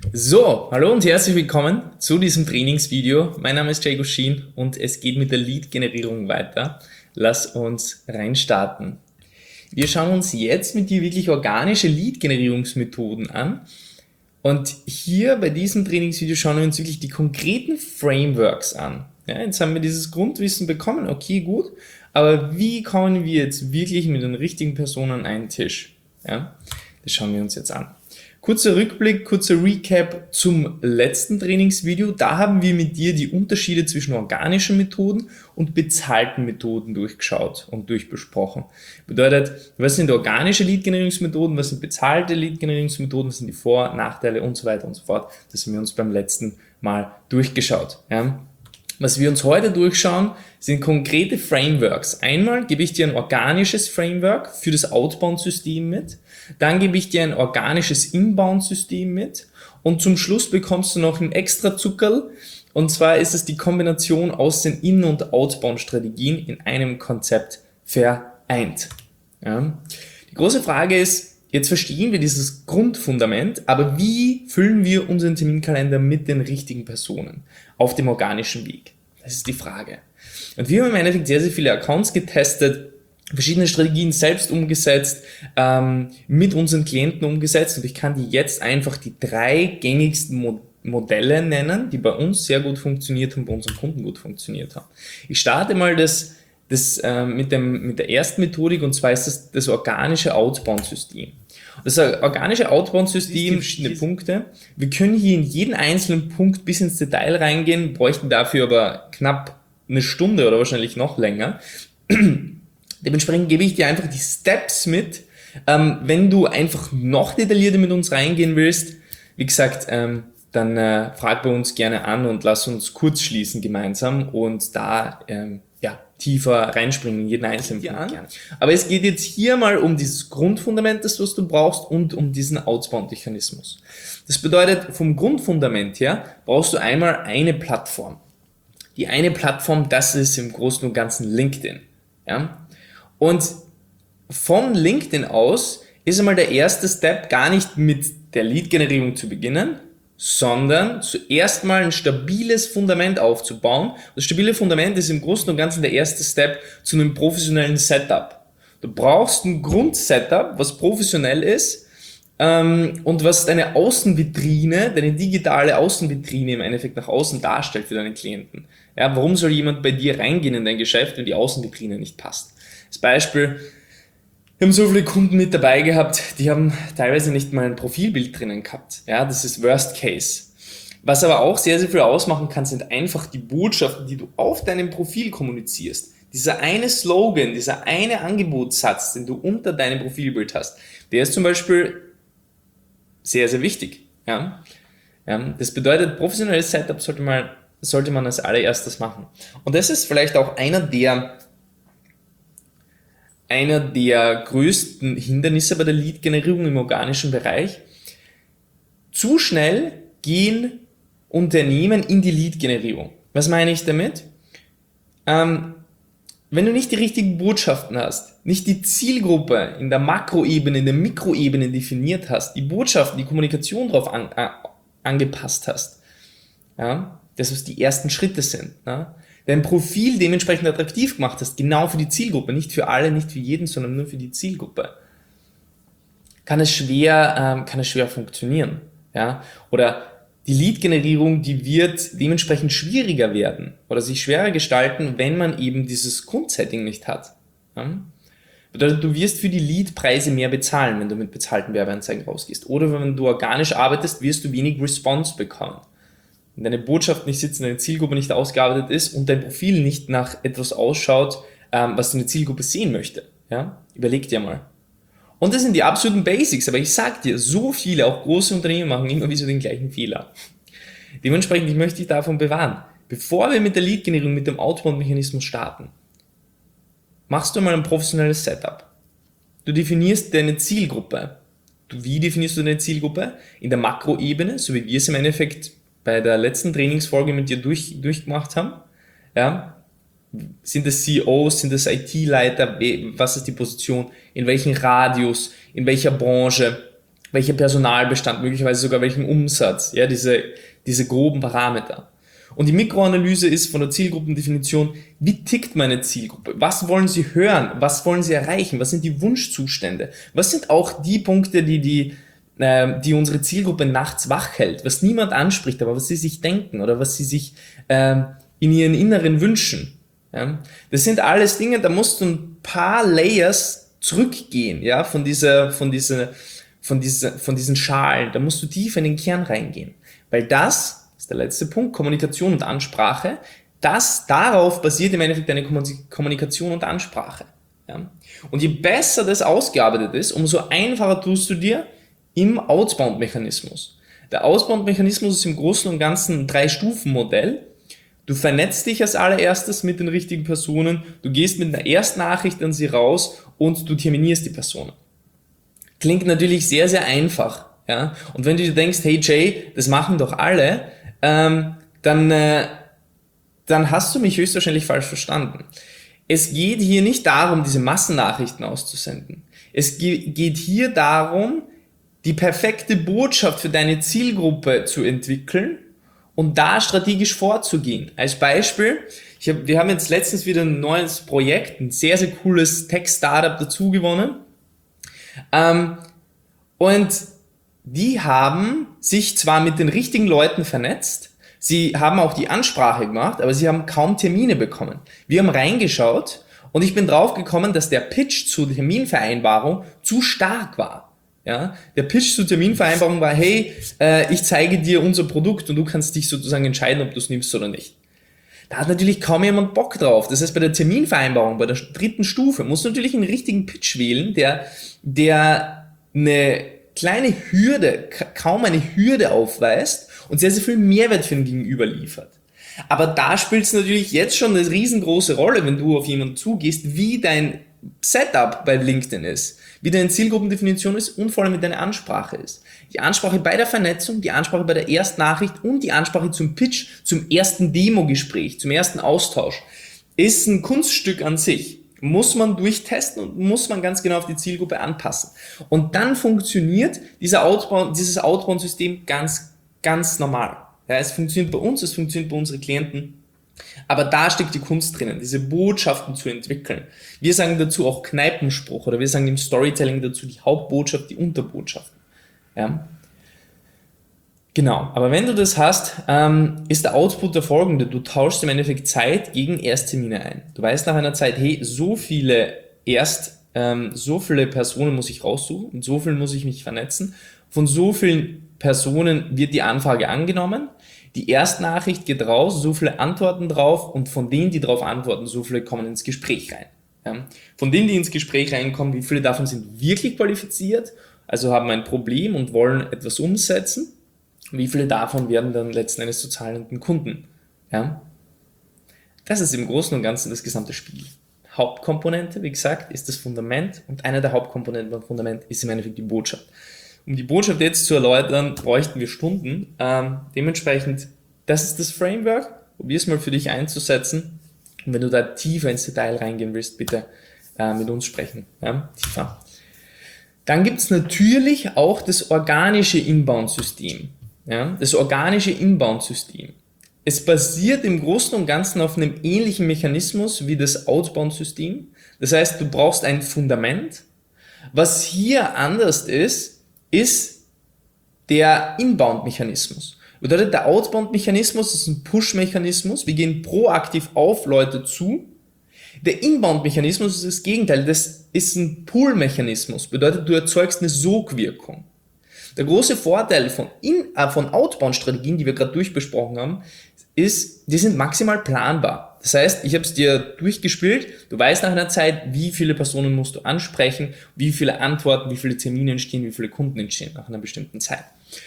So, hallo und herzlich willkommen zu diesem Trainingsvideo. Mein Name ist Jay Gushin und es geht mit der Lead-Generierung weiter. Lass uns reinstarten. Wir schauen uns jetzt mit dir wirklich organische Lead-Generierungsmethoden an. Und hier bei diesem Trainingsvideo schauen wir uns wirklich die konkreten Frameworks an. Ja, jetzt haben wir dieses Grundwissen bekommen, okay, gut, aber wie kommen wir jetzt wirklich mit den richtigen Personen an einen Tisch? Ja, das schauen wir uns jetzt an. Kurzer Rückblick, kurzer Recap zum letzten Trainingsvideo. Da haben wir mit dir die Unterschiede zwischen organischen Methoden und bezahlten Methoden durchgeschaut und durchbesprochen. Bedeutet, was sind organische Lead-Generierungsmethoden, was sind bezahlte Lead-Generierungsmethoden, was sind die Vor-, Nachteile und so weiter und so fort. Das haben wir uns beim letzten Mal durchgeschaut. Ja. Was wir uns heute durchschauen, sind konkrete Frameworks. Einmal gebe ich dir ein organisches Framework für das Outbound-System mit, dann gebe ich dir ein organisches Inbound-System mit und zum Schluss bekommst du noch ein extra Zuckerl, und zwar ist es die Kombination aus den In- und Outbound-Strategien in einem Konzept vereint. Ja. Die große Frage ist, jetzt verstehen wir dieses Grundfundament, aber wie füllen wir unseren Terminkalender mit den richtigen Personen auf dem organischen Weg? Das ist die Frage. Und wir haben im Endeffekt sehr, sehr viele Accounts getestet, verschiedene Strategien selbst umgesetzt, mit unseren Klienten umgesetzt, und ich kann dir jetzt einfach die 3 gängigsten Modelle nennen, die bei uns sehr gut funktioniert haben, bei unseren Kunden gut funktioniert haben. Ich starte mal mit der ersten Methodik, und zwar ist das organische Outbound-System. Das organische Outbound-System, verschiedene Punkte. Wir können hier in jeden einzelnen Punkt bis ins Detail reingehen, bräuchten dafür aber knapp eine Stunde oder wahrscheinlich noch länger. Dementsprechend gebe ich dir einfach die Steps mit. Wenn du einfach noch detaillierter mit uns reingehen willst, wie gesagt, dann frag bei uns gerne an und lass uns kurz schließen gemeinsam und da tiefer reinspringen in jeden einzelnen Punkt gerne. Aber es geht jetzt hier mal um dieses Grundfundament, das was du brauchst, und um diesen Outbound-Mechanismus. Das bedeutet, vom Grundfundament her brauchst du einmal eine Plattform. Die eine Plattform, das ist im Großen und Ganzen LinkedIn. Ja? Und von LinkedIn aus ist einmal der erste Step, gar nicht mit der Lead-Generierung zu beginnen, sondern zuerst mal ein stabiles Fundament aufzubauen. Das stabile Fundament ist im Großen und Ganzen der erste Step zu einem professionellen Setup. Du brauchst ein Grundsetup, was professionell ist, und was deine Außenvitrine, deine digitale Außenvitrine im Endeffekt nach außen darstellt für deine Klienten. Ja, warum soll jemand bei dir reingehen in dein Geschäft, wenn die Außenvitrine nicht passt? Als Beispiel: Wir haben so viele Kunden mit dabei gehabt, die haben teilweise nicht mal ein Profilbild drinnen gehabt. Ja, das ist Worst Case. Was aber auch sehr, sehr viel ausmachen kann, sind einfach die Botschaften, die du auf deinem Profil kommunizierst. Dieser eine Slogan, dieser eine Angebotssatz, den du unter deinem Profilbild hast, der ist zum Beispiel sehr, sehr wichtig. Ja? Das bedeutet, professionelles Setup sollte man als allererstes machen. Und das ist vielleicht auch einer der größten Hindernisse bei der Lead-Generierung im organischen Bereich. Zu schnell gehen Unternehmen in die Lead-Generierung. Was meine ich damit? Wenn du nicht die richtigen Botschaften hast, nicht die Zielgruppe in der Makroebene, in der Mikroebene definiert hast, die Botschaften, die Kommunikation darauf angepasst hast, ja, das was die ersten Schritte sind, ja, dein Profil dementsprechend attraktiv gemacht hast, genau für die Zielgruppe, nicht für alle, nicht für jeden, sondern nur für die Zielgruppe, kann es schwer funktionieren. Ja? Oder die Lead-Generierung, die wird dementsprechend schwieriger werden oder sich schwerer gestalten, wenn man eben dieses Grundsetting nicht hat. Ja? Bedeutet, du wirst für die Lead-Preise mehr bezahlen, wenn du mit bezahlten Werbeanzeigen rausgehst. Oder wenn du organisch arbeitest, wirst du wenig Response bekommen. Wenn deine Botschaft nicht sitzt, deine Zielgruppe nicht ausgearbeitet ist und dein Profil nicht nach etwas ausschaut, was deine Zielgruppe sehen möchte. Ja? Überleg dir mal. Und das sind die absoluten Basics, aber ich sag dir, so viele, auch große Unternehmen machen immer wieder den gleichen Fehler. Dementsprechend, ich möchte dich davon bewahren. Bevor wir mit der Lead-Generierung, mit dem Outbound-Mechanismus starten, machst du mal ein professionelles Setup. Du definierst deine Zielgruppe. Wie definierst du deine Zielgruppe? In der Makroebene, so wie wir es im Endeffekt bei der letzten Trainingsfolge mit dir durchgemacht haben. Ja? Sind es CEOs, sind es IT-Leiter, was ist die Position, in welchem Radius, in welcher Branche, welcher Personalbestand, möglicherweise sogar welchen Umsatz, ja, diese groben Parameter. Und die Mikroanalyse ist von der Zielgruppendefinition, wie tickt meine Zielgruppe? Was wollen sie hören? Was wollen sie erreichen? Was sind die Wunschzustände? Was sind auch die Punkte, die unsere Zielgruppe nachts wach hält? Was niemand anspricht, aber was sie sich denken oder was sie sich in ihren Inneren wünschen. Ja? Das sind alles Dinge, da musst du ein paar Layers zurückgehen, ja, von diesen Schalen. Da musst du tief in den Kern reingehen. Weil das ist der letzte Punkt, Kommunikation und Ansprache. Darauf basiert im Endeffekt deine Kommunikation und Ansprache. Ja? Und je besser das ausgearbeitet ist, umso einfacher tust du dir im Outbound-Mechanismus. Der Outbound-Mechanismus ist im Großen und Ganzen ein 3-Stufen-Modell. Du vernetzt dich als allererstes mit den richtigen Personen, du gehst mit einer Erstnachricht an sie raus und du terminierst die Personen. Klingt natürlich sehr, sehr einfach. Ja? Und wenn du dir denkst, hey Jay, das machen doch alle, dann hast du mich höchstwahrscheinlich falsch verstanden. Es geht hier nicht darum, diese Massennachrichten auszusenden. Es geht hier darum, die perfekte Botschaft für deine Zielgruppe zu entwickeln und da strategisch vorzugehen. Als Beispiel, wir haben jetzt letztens wieder ein neues Projekt, ein sehr, sehr cooles Tech-Startup dazu gewonnen. Und die haben sich zwar mit den richtigen Leuten vernetzt, sie haben auch die Ansprache gemacht, aber sie haben kaum Termine bekommen. Wir haben reingeschaut und ich bin drauf gekommen, dass der Pitch zur Terminvereinbarung zu stark war. Ja? Der Pitch zur Terminvereinbarung war, hey, ich zeige dir unser Produkt und du kannst dich sozusagen entscheiden, ob du es nimmst oder nicht. Da hat natürlich kaum jemand Bock drauf. Das heißt, bei der Terminvereinbarung, bei der 3. Stufe, musst du natürlich einen richtigen Pitch wählen, der eine kleine Hürde, kaum eine Hürde aufweist und sehr, sehr viel Mehrwert für den Gegenüber liefert. Aber da spielt es natürlich jetzt schon eine riesengroße Rolle, wenn du auf jemanden zugehst, wie dein Setup bei LinkedIn ist, wie deine Zielgruppendefinition ist und vor allem wie deine Ansprache ist. Die Ansprache bei der Vernetzung, die Ansprache bei der Erstnachricht und die Ansprache zum Pitch, zum ersten Demo-Gespräch, zum ersten Austausch ist ein Kunststück an sich. Muss man durchtesten und muss man ganz genau auf die Zielgruppe anpassen. Und dann funktioniert dieses Outbound-System ganz, ganz normal. Ja, es funktioniert bei uns, es funktioniert bei unseren Klienten. Aber da steckt die Kunst drinnen, diese Botschaften zu entwickeln. Wir sagen dazu auch Kneipenspruch oder wir sagen im Storytelling dazu die Hauptbotschaft, die Unterbotschaften. Ja. Genau, aber wenn du das hast, ist der Output der folgende. Du tauschst im Endeffekt Zeit gegen Ersttermine ein. Du weißt nach einer Zeit, hey, so viele Personen muss ich raussuchen und so viel muss ich mich vernetzen. Von so vielen Personen wird die Anfrage angenommen. Die Erstnachricht geht raus, so viele antworten drauf und von denen, die darauf antworten, so viele kommen ins Gespräch rein. Ja. Von denen, die ins Gespräch reinkommen, wie viele davon sind wirklich qualifiziert, also haben ein Problem und wollen etwas umsetzen. Wie viele davon werden dann letzten Endes zu zahlenden Kunden? Ja? Das ist im Großen und Ganzen das gesamte Spiel. Hauptkomponente, wie gesagt, ist das Fundament und eine der Hauptkomponenten beim Fundament ist im Endeffekt die Botschaft. Um die Botschaft jetzt zu erläutern, bräuchten wir Stunden. Dementsprechend, das ist das Framework. Probier es mal für dich einzusetzen. Und wenn du da tiefer ins Detail reingehen willst, bitte mit uns sprechen. Ja? Tiefer. Dann gibt es natürlich auch das organische Inbound-System. Ja, das organische Inbound-System. Es basiert im Großen und Ganzen auf einem ähnlichen Mechanismus wie das Outbound-System. Das heißt, du brauchst ein Fundament. Was hier anders ist der Inbound-Mechanismus. Bedeutet, der Outbound-Mechanismus ist ein Push-Mechanismus. Wir gehen proaktiv auf Leute zu. Der Inbound-Mechanismus ist das Gegenteil. Das ist ein Pull-Mechanismus. Bedeutet, du erzeugst eine Sogwirkung. Der große Vorteil von Outbound-Strategien, die wir gerade durchbesprochen haben, ist, die sind maximal planbar. Das heißt, ich habe es dir durchgespielt, du weißt nach einer Zeit, wie viele Personen musst du ansprechen, wie viele Antworten, wie viele Termine entstehen, wie viele Kunden entstehen nach einer bestimmten Zeit.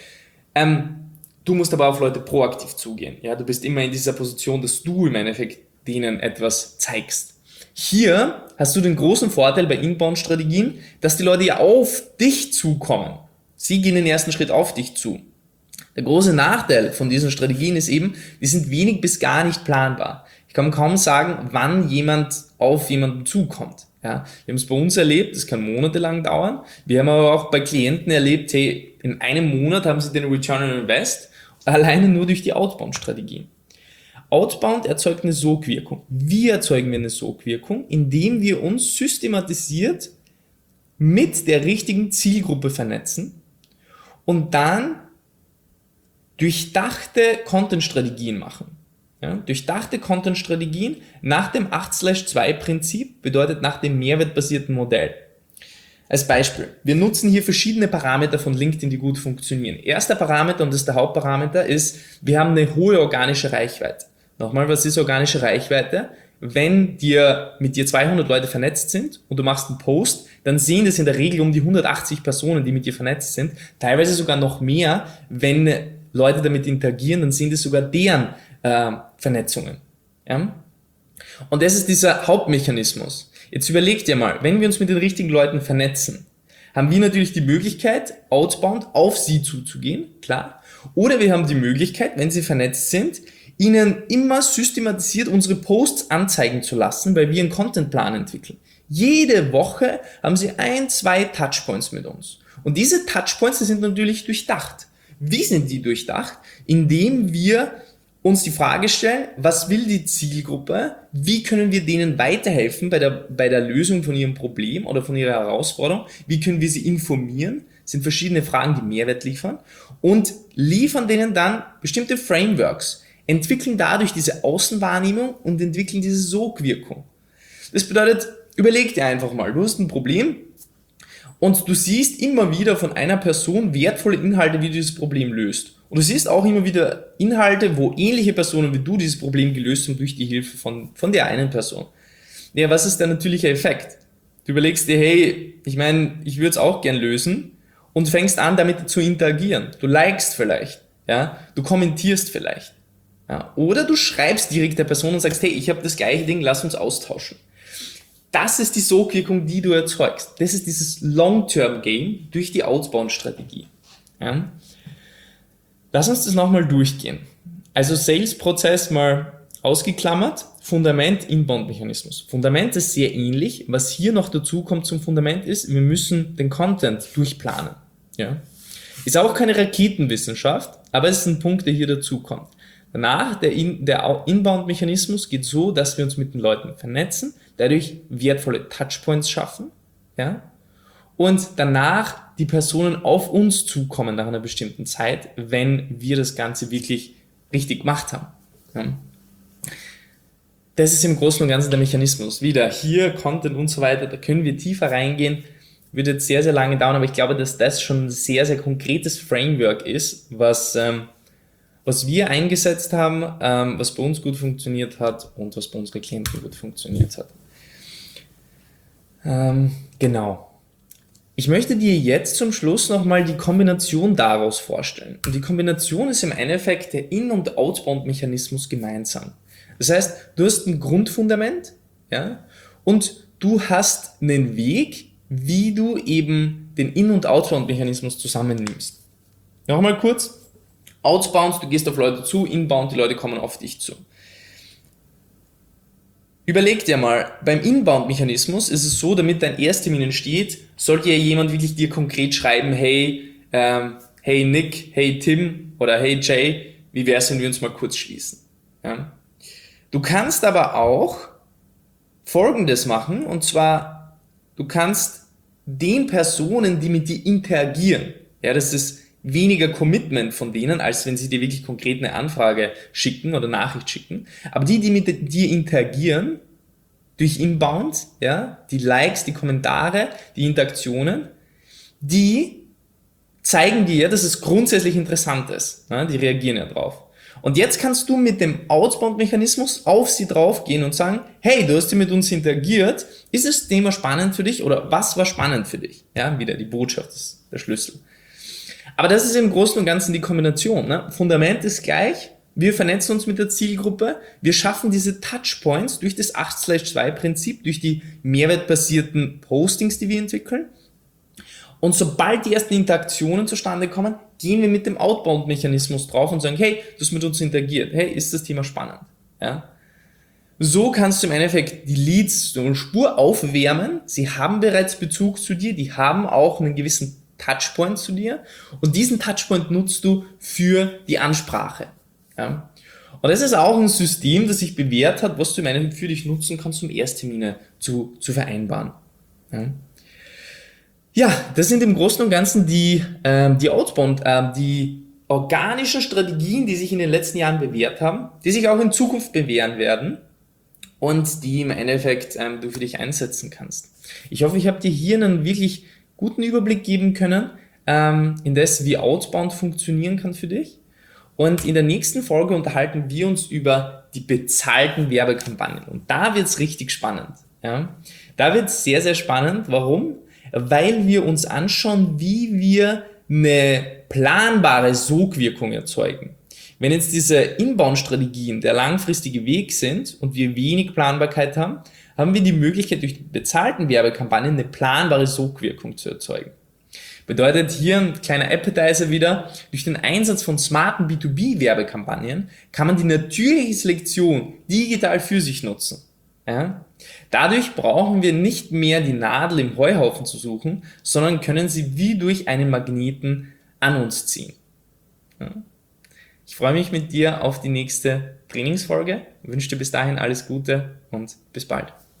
Du musst aber auf Leute proaktiv zugehen. Ja, du bist immer in dieser Position, dass du im Endeffekt denen etwas zeigst. Hier hast du den großen Vorteil bei Inbound-Strategien, dass die Leute ja auf dich zukommen. Sie gehen den ersten Schritt auf dich zu. Der große Nachteil von diesen Strategien ist eben, die sind wenig bis gar nicht planbar. Ich kann kaum sagen, wann jemand auf jemanden zukommt. Ja, wir haben es bei uns erlebt, das kann monatelang dauern. Wir haben aber auch bei Klienten erlebt, hey, in einem Monat haben sie den Return on Invest alleine nur durch die Outbound-Strategie. Outbound erzeugt eine Sogwirkung. Wie erzeugen wir eine Sogwirkung? Indem wir uns systematisiert mit der richtigen Zielgruppe vernetzen und dann durchdachte Content-Strategien machen. Ja, durchdachte Content-Strategien nach dem 8/2-Prinzip bedeutet nach dem mehrwertbasierten Modell. Als Beispiel, wir nutzen hier verschiedene Parameter von LinkedIn, die gut funktionieren. Erster Parameter, und das ist der Hauptparameter, ist, wir haben eine hohe organische Reichweite. Nochmal, was ist organische Reichweite? Wenn mit dir 200 Leute vernetzt sind und du machst einen Post, dann sehen das in der Regel um die 180 Personen, die mit dir vernetzt sind. Teilweise sogar noch mehr, wenn Leute damit interagieren, dann sind es sogar deren Vernetzungen. Ja? Und das ist dieser Hauptmechanismus. Jetzt überleg dir mal, wenn wir uns mit den richtigen Leuten vernetzen, haben wir natürlich die Möglichkeit, outbound auf sie zuzugehen, klar. Oder wir haben die Möglichkeit, wenn sie vernetzt sind, ihnen immer systematisiert unsere Posts anzeigen zu lassen, weil wir einen Contentplan entwickeln. Jede Woche haben sie 1-2 Touchpoints mit uns. Und diese Touchpoints, die sind natürlich durchdacht. Wie sind die durchdacht? Indem wir uns die Frage stellen, was will die Zielgruppe? Wie können wir denen weiterhelfen bei der Lösung von ihrem Problem oder von ihrer Herausforderung? Wie können wir sie informieren? Das sind verschiedene Fragen, die Mehrwert liefern. Und liefern denen dann bestimmte Frameworks, entwickeln dadurch diese Außenwahrnehmung und entwickeln diese Sogwirkung. Das bedeutet, überleg dir einfach mal, du hast ein Problem und du siehst immer wieder von einer Person wertvolle Inhalte, wie du dieses Problem löst. Und du siehst auch immer wieder Inhalte, wo ähnliche Personen wie du dieses Problem gelöst haben durch die Hilfe von der einen Person. Ja, was ist der natürliche Effekt? Du überlegst dir, hey, ich würde es auch gern lösen und fängst an, damit zu interagieren. Du likest vielleicht, ja, du kommentierst vielleicht. Ja, oder du schreibst direkt der Person und sagst, hey, ich habe das gleiche Ding, lass uns austauschen. Das ist die Sogwirkung, die du erzeugst. Das ist dieses Long-Term-Game durch die Outbound-Strategie. Ja. Lass uns das nochmal durchgehen. Also Sales-Prozess mal ausgeklammert, Fundament, Inbound-Mechanismus. Fundament ist sehr ähnlich. Was hier noch dazu kommt zum Fundament ist, wir müssen den Content durchplanen. Ja. Ist auch keine Raketenwissenschaft, aber es ist ein Punkt, der hier dazu kommt. Danach, der Inbound-Mechanismus geht so, dass wir uns mit den Leuten vernetzen, dadurch wertvolle Touchpoints schaffen, ja, und danach die Personen auf uns zukommen nach einer bestimmten Zeit, wenn wir das Ganze wirklich richtig gemacht haben. Ja. Das ist im Großen und Ganzen der Mechanismus. Wieder hier, Content und so weiter, da können wir tiefer reingehen, wird jetzt sehr, sehr lange dauern, aber ich glaube, dass das schon ein sehr, sehr konkretes Framework ist, was wir eingesetzt haben, was bei uns gut funktioniert hat und was bei unseren Klienten gut funktioniert hat. Genau. Ich möchte dir jetzt zum Schluss nochmal die Kombination daraus vorstellen. Und die Kombination ist im Endeffekt der In- und Outbound-Mechanismus gemeinsam. Das heißt, du hast ein Grundfundament, ja, und du hast einen Weg, wie du eben den In- und Outbound-Mechanismus zusammennimmst. Nochmal kurz. Outbound, du gehst auf Leute zu, Inbound, die Leute kommen auf dich zu. Überleg dir mal, beim Inbound-Mechanismus ist es so, damit dein Ersttermin entsteht, sollte ja jemand wirklich dir konkret schreiben, hey Nick, hey Tim oder hey Jay, wie wär's, wenn wir uns mal kurz schließen? Ja? Du kannst aber auch Folgendes machen, und zwar, du kannst den Personen, die mit dir interagieren, ja, das ist weniger Commitment von denen, als wenn sie dir wirklich konkret eine Anfrage schicken oder Nachricht schicken. Aber die mit dir interagieren, durch Inbound, ja, die Likes, die Kommentare, die Interaktionen, die zeigen dir, dass es grundsätzlich interessant ist. Ja, die reagieren ja drauf. Und jetzt kannst du mit dem Outbound-Mechanismus auf sie draufgehen und sagen, hey, du hast hier mit uns interagiert, ist das Thema spannend für dich oder was war spannend für dich? Ja, wieder die Botschaft ist der Schlüssel. Aber das ist im Großen und Ganzen die Kombination. Ne? Fundament ist gleich, wir vernetzen uns mit der Zielgruppe, wir schaffen diese Touchpoints durch das 8/2-Prinzip, durch die mehrwertbasierten Postings, die wir entwickeln. Und sobald die ersten Interaktionen zustande kommen, gehen wir mit dem Outbound-Mechanismus drauf und sagen, hey, du hast mit uns interagiert, hey, ist das Thema spannend? Ja? So kannst du im Endeffekt die Leads so eine Spur aufwärmen. Sie haben bereits Bezug zu dir, die haben auch einen gewissen Touchpoint zu dir und diesen Touchpoint nutzt du für die Ansprache. Ja. Und das ist auch ein System, das sich bewährt hat, was du im Endeffekt für dich nutzen kannst, um Ersttermine zu vereinbaren. Ja. Ja, das sind im Großen und Ganzen die Outbound, die organischen Strategien, die sich in den letzten Jahren bewährt haben, die sich auch in Zukunft bewähren werden und die im Endeffekt du für dich einsetzen kannst. Ich hoffe, ich habe dir hier einen wirklich guten Überblick geben können, in das, wie Outbound funktionieren kann für dich. Und in der nächsten Folge unterhalten wir uns über die bezahlten Werbekampagnen. Und da wird's richtig spannend. Ja? Da wird's sehr, sehr spannend. Warum? Weil wir uns anschauen, wie wir eine planbare Sogwirkung erzeugen. Wenn jetzt diese Inbound-Strategien der langfristige Weg sind und wir wenig Planbarkeit haben, haben wir die Möglichkeit, durch die bezahlten Werbekampagnen eine planbare Sogwirkung zu erzeugen. Bedeutet hier ein kleiner Appetizer wieder, durch den Einsatz von smarten B2B-Werbekampagnen kann man die natürliche Selektion digital für sich nutzen. Ja? Dadurch brauchen wir nicht mehr die Nadel im Heuhaufen zu suchen, sondern können sie wie durch einen Magneten an uns ziehen. Ja? Ich freue mich mit dir auf die nächste Trainingsfolge, wünsche dir bis dahin alles Gute und bis bald.